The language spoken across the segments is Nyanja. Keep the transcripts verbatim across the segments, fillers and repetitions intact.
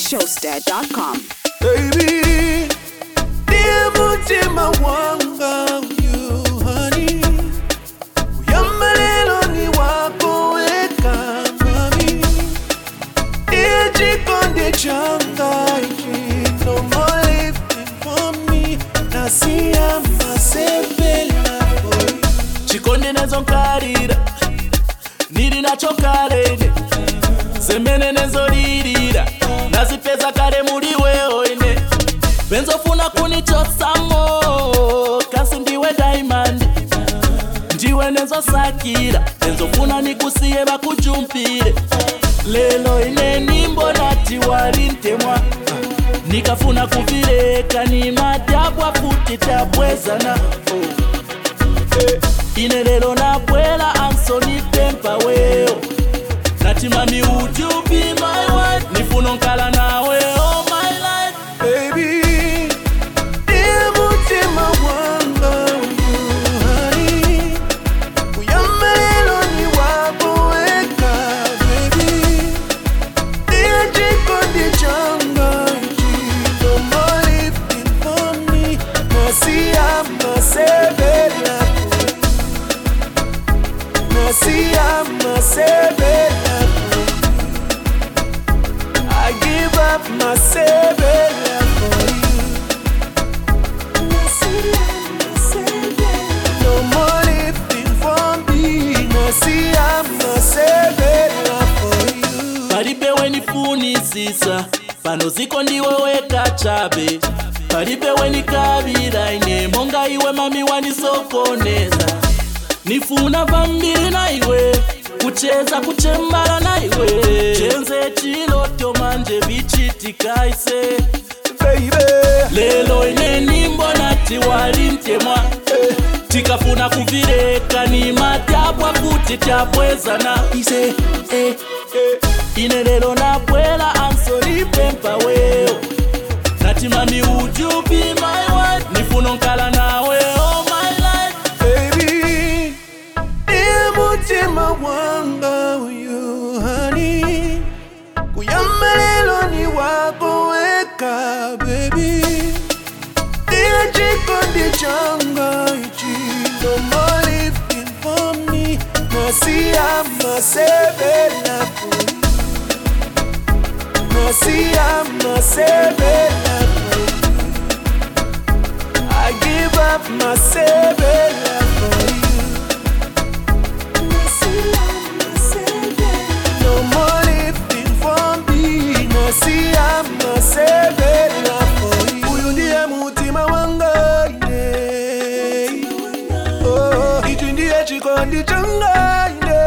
showster dot com. Baby, dear mutima wanga you honey, uyamalelo ni wako weka mami, ijikonde changa iki no more living for me, nasiya masepela boy. Chikonde nezo nkarira, niri nacho karede, semene nezo lirira, nazipeza kare muri wewe ine. Benzo funa kunichosamo, kasi ndiwe diamond, ndiwe nezo sakira. Benzo funa nikusiye bakujumpire, lelo ine nimbo nati warintemwa, nikafuna kuvireka ni madabwa futi tabwezana. Ine lelo na bwela Anthony Tempa weo, nati mami would you be my wife, nifuno nkala nawe all my life. Baby, dear mutima wanga you honey, uyamalelo ni wako weka baby, dear jikondi changa iki no more living for me, nasiya masepela nasiya masepela. I give up my sebela for you. No more living for me. Nasiya masebela for you. Paripe weni funisisa, pano ziko ndiwe weka chabe. Paripe weni kabira ine, monga iwe mami wani sokoneza. Nifuna vambiri na iwe, kucheza kuchembara na iwe, chenze chiloto manje bichitika ise. Baby, lelo ine nimbo nati warintemwa, tikafuna kuvireka ni madabwa futi tabwezana. Ise, eh, eh. Ine lelo na bwela Anthony Tempa weo, nati mami would you be my wife, nifuno nkala nawe all my life. Baby, dear mutima wanga you honey, uyamalelo ni wako weka baby, dear jikondi changa iki no more living for me, nasiya masepela for you, nasiya masepela for you. I give up my sebela for you. No more living for me, nasiya masebela for you. Uyu ndiye mutima wanga ine, oh, ichi ndiye chikondi changa ine.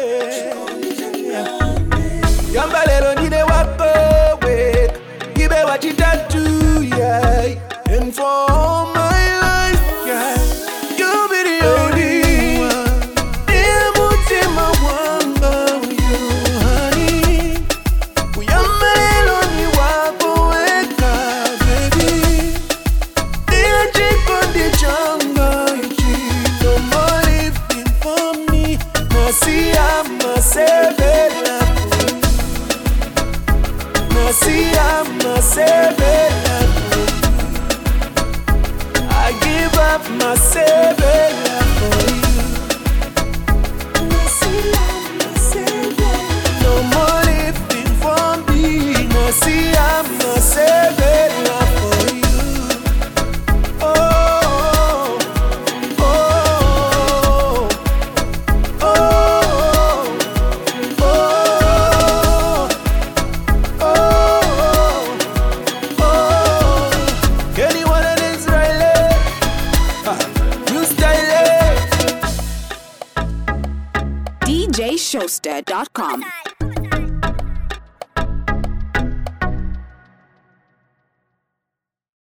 Yamba lelo ndine wako weka, ibe wachitatu yeah. And for all my life yeah, you be the only one. Dear mutima wanga you honey, uyamalelo ni wako weka baby, dear jikondi changa iki no more living for me, nasiya masepela for you, nasiya masepela for you. I give up my sebela for you. No more living for me, nasiya masebela for you. Oh, oh, oh, oh, oh, oh, oh. Anyone in Israel, new style. D J showster dot com.